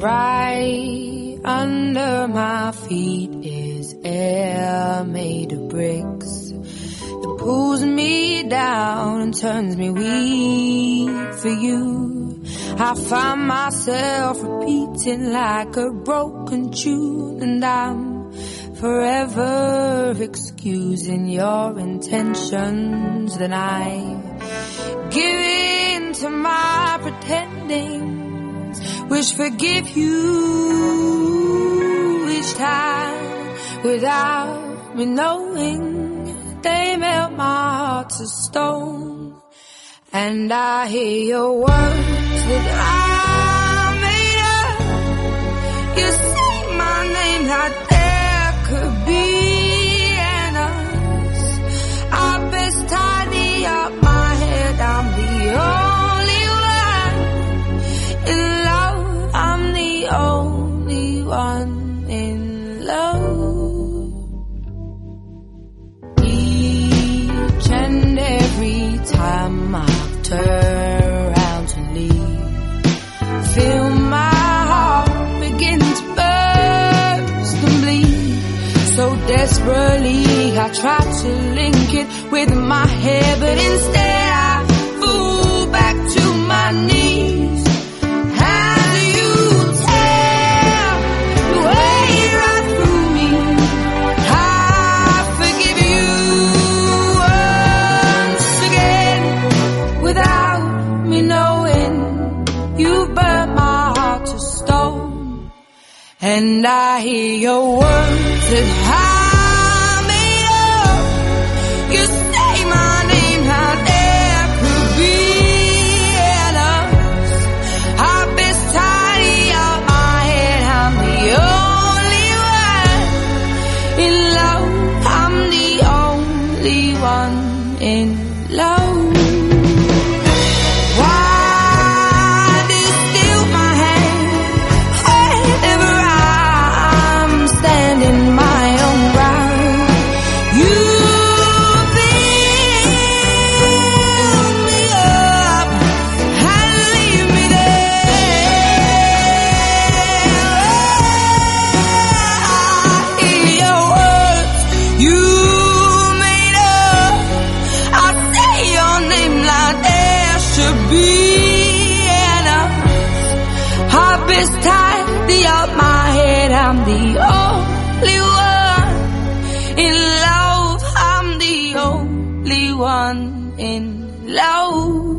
Right under my feet is air made of bricks. It pulls me down and turns me weak for you. I find myself repeating like a broken tune, and I'm forever excusing your intentions. Then I give in to my pretending, which forgive you each time without me knowing. They melt my heart to stone, and I hear your words that I made up. You say my name like there could be an us. I best tidy up my head, I'm the only one in love. I'm the only one in love. Each and every time I turn around to leave, feel my heart begin to burst and bleed. So desperately I try to link it with my hair, but instead I fall back to my knees. And I hear your words that I made up. You say my name, how there could be an us. I best tidy up my head, I'm the only one in love. I'm the only one in love. Tidy up my head, I'm the only one in love. I'm the only one in love.